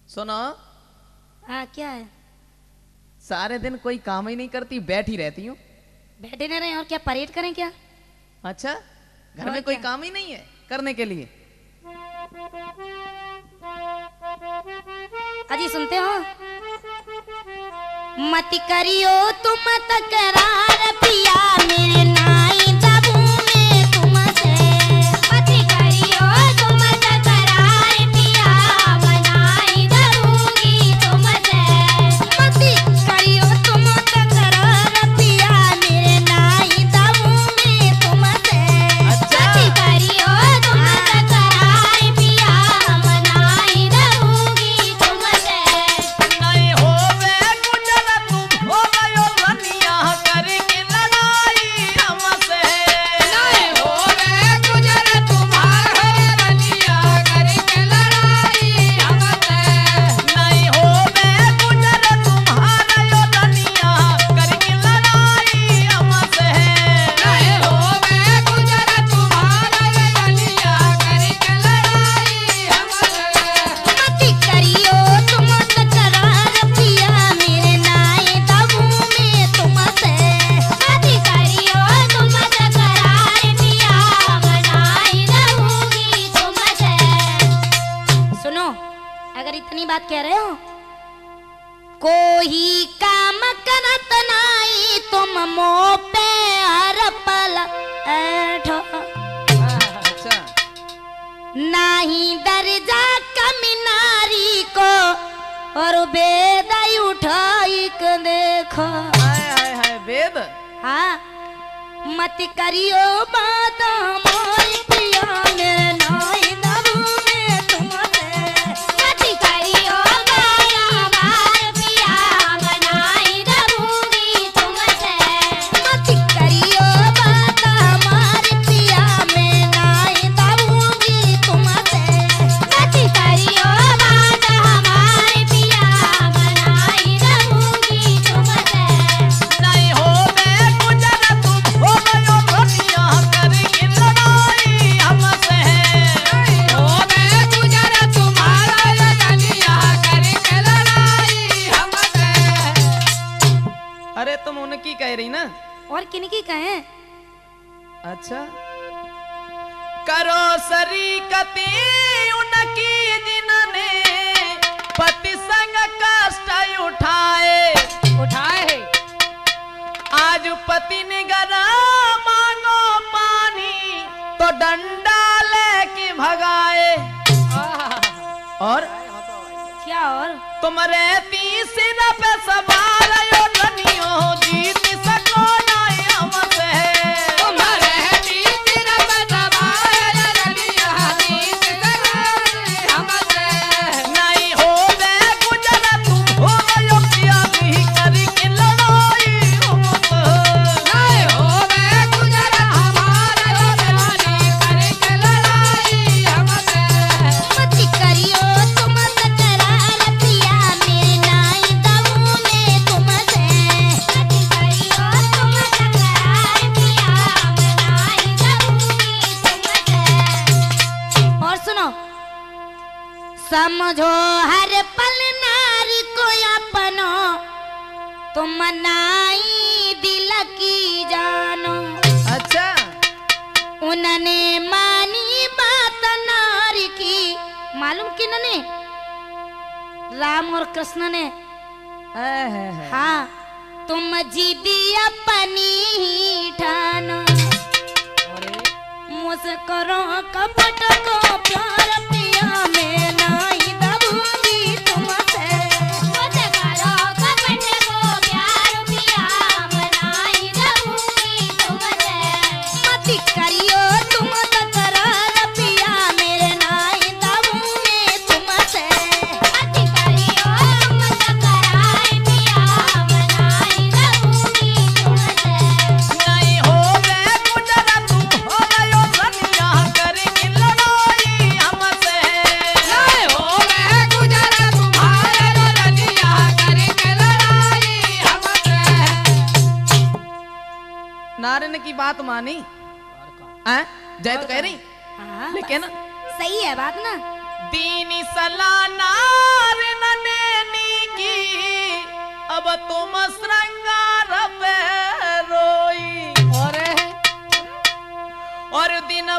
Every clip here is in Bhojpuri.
सुनो। हाँ क्या है? सारे दिन कोई काम ही नहीं करती, बैठी रहती हूँ। बैठे नहीं रहे और क्या परेड करें क्या? अच्छा, घर और में कोई क्या? काम ही नहीं है करने के लिए? अजी सुनते हो? मत करियो तुम तकरार पिया मेरे नाई दबू में तुमसे। मत करियो तुम तकरार पिया बनाई दबूंगी तुमसे। मत करियो तुम तकरार पिया मेरे नाई दबू में तुमसे। अच्छा। मत करियो तुम तकरार पिया बनाई दबूंगी तुमसे। नहीं होवे गुजर तुम हो गयो रनिया करके लड़ाई हमसे। नहीं होवे गुजर तुम्हारे रनिया करके लड़ाई हमसे। नहीं होवे गुजर तुम्हारा यो रनिया करके लड़ाई हमसे। नहीं होवे गुजर तुम्हारे रनिया करके लड़ाई हमसे। मत करियो तुम तकरार पिया मेरे नाई दबू में तुमसे। मत करियो तुम तकरार पिया बनाई रहूंगी तुमसे। सुनो, अगर इतनी बात कह रहे हो, कोई काम करत नाई तुम मुँह पे हर पल ऐठो। अच्छा, नाही दर्जा कमी नारी को और बेद उठाई के देखो। हाय हाय हाय वेद। हाँ, मत करियो बात हमारी पिया मेरे नाई दबू में तुमसे। मत करियो बात हमारी पिया बनाई दबूंगी तुमसे। मत करियो बात हमारी पिया मैं नाई दबूंगी तुमसे। मत करियो बात हमारी पिया बनाई दबूंगी तुमसे। नहीं होवे गुजर तुम हो गयो रनिया करके लड़ाई हमसे। नहीं होवे गुजर तुम्हारे रनिया करके लड़ाई हमसे। अरे तुम उनकी कह रही ना? और किनकी कहें? अच्छा, करो शरीकती उनकी जिनने पति संग कष्ट उठाए। उठाए आज पति ने गरा मांगो पानी तो डंडा लेके भगाए। और क्या और? तुम रहती सिर पे सवार यो रनियो जीत सको नहीं हमसे। तुम्हारे तीर पे सवार रनिया जीत सके हमसे। नहीं होवे गुजर तुम हो गयो पिया भी करके लड़ाई हमसे। नहीं होवे गुजर हमारे रनी करके लड़ाई हमसे। मत करियो तुम तकरार पिया मेरे नाई दबू में तुमसे। मत करियो तुम तकरार पिया बनाई दबूंगी तुमसे। और सुनो, समझो हर पल नारी को अपनो तुम नाई दिल की जानो। अच्छा, उन्होंने मानी बात नारी की, मालूम किन्होंने? राम और कृष्ण ने। हाँ, तुम जिदी अपनी ही ठानो। मुझसे करो कपट को प्यार पिया मैं नाई दबूंगी तुमसे। मुझसे करो कपट को प्यार पिया मैं नाई दबूंगी तुमसे। मत करियो तुम तकरार पिया मेरे नाई दबू में तुमसे। मत करियो तुम तकरार पिया मैं नाई दबूंगी तुमसे। नहीं होवे गुजर तुम हो गयो रनिया करके लड़ाई हमसे। नहीं होवे गुजर तुम्हारे रनिया करके लड़ाई हमसे। नारन की बात मानी? हैं? जय तो कह रही, हाँ, लेकिन सही है बात ना। दीनी सलाह नार न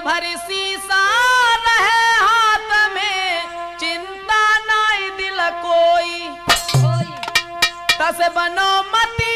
भरी शीशा रहे हाथ में, चिंता नाई दिल कोई, तस बनो मती